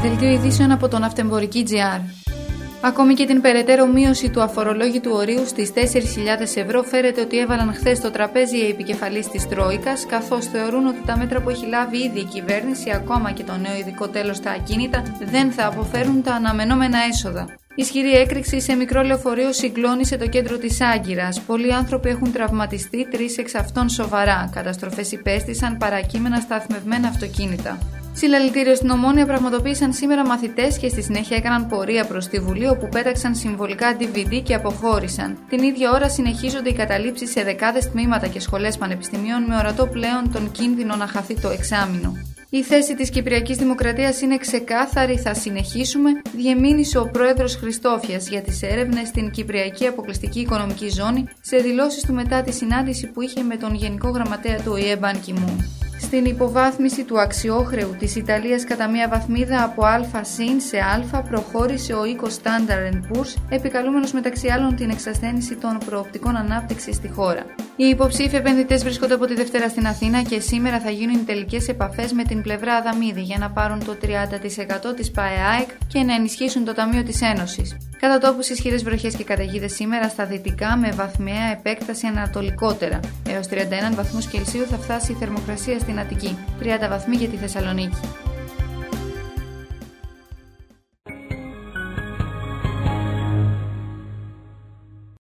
Δελτίο ειδήσεων από το Ναυτεμπορική.gr. Ακόμη και την περαιτέρω μείωση του αφορολόγητου ορίου στις 4.000 ευρώ φέρεται ότι έβαλαν χθες στο τραπέζι οι επικεφαλείς της Τρόικας, καθώς θεωρούν ότι τα μέτρα που έχει λάβει ήδη η κυβέρνηση, ακόμα και το νέο ειδικό τέλος στα ακίνητα, δεν θα αποφέρουν τα αναμενόμενα έσοδα. Ισχυρή έκρηξη σε μικρό λεωφορείο συγκλώνησε το κέντρο της Άγκυρας. Πολλοί άνθρωποι έχουν τραυματιστεί, 3 εξ αυτών σοβαρά. Καταστροφές υπέστησαν παρακείμενα σταθμευμένα αυτοκίνητα. Συλλαλητήριο στην Ομόνια πραγματοποίησαν σήμερα μαθητές και στη συνέχεια έκαναν πορεία προς τη Βουλή, όπου πέταξαν συμβολικά DVD και αποχώρησαν. Την ίδια ώρα συνεχίζονται οι καταλήψεις σε δεκάδες τμήματα και σχολές πανεπιστημίων, με ορατό πλέον τον κίνδυνο να χαθεί το εξάμηνο. Η θέση της Κυπριακής Δημοκρατίας είναι ξεκάθαρη, θα συνεχίσουμε, διεμήνυσε ο πρόεδρος Χριστόφιας για τις έρευνες στην Κυπριακή Αποκλειστική Οικονομική Ζώνη σε δηλώσεις του μετά τη συνάντηση που είχε με τον Γενικό Γραμματέα του ΟΗΕ Μπαν Κι Μουν. Στην υποβάθμιση του αξιόχρεου της Ιταλίας κατά μία βαθμίδα από Α συν σε Α προχώρησε ο οίκος Standard & Poor's, επικαλούμενος μεταξύ άλλων την εξασθένιση των προοπτικών ανάπτυξης στη χώρα. Οι υποψήφιοι επενδυτές βρίσκονται από τη Δευτέρα στην Αθήνα και σήμερα θα γίνουν οι τελικές επαφές με την πλευρά Αδαμίδη για να πάρουν το 30% της ΠΑΕΑΕΚ και να ενισχύσουν το Ταμείο της Ένωσης. Κατά τόπους ισχυρές βροχές και καταιγίδες σήμερα στα δυτικά, με βαθμιαία επέκταση ανατολικότερα. Έως 31 βαθμούς Κελσίου θα φτάσει η θερμοκρασία στην Αττική, 30 βαθμοί για τη Θεσσαλονίκη.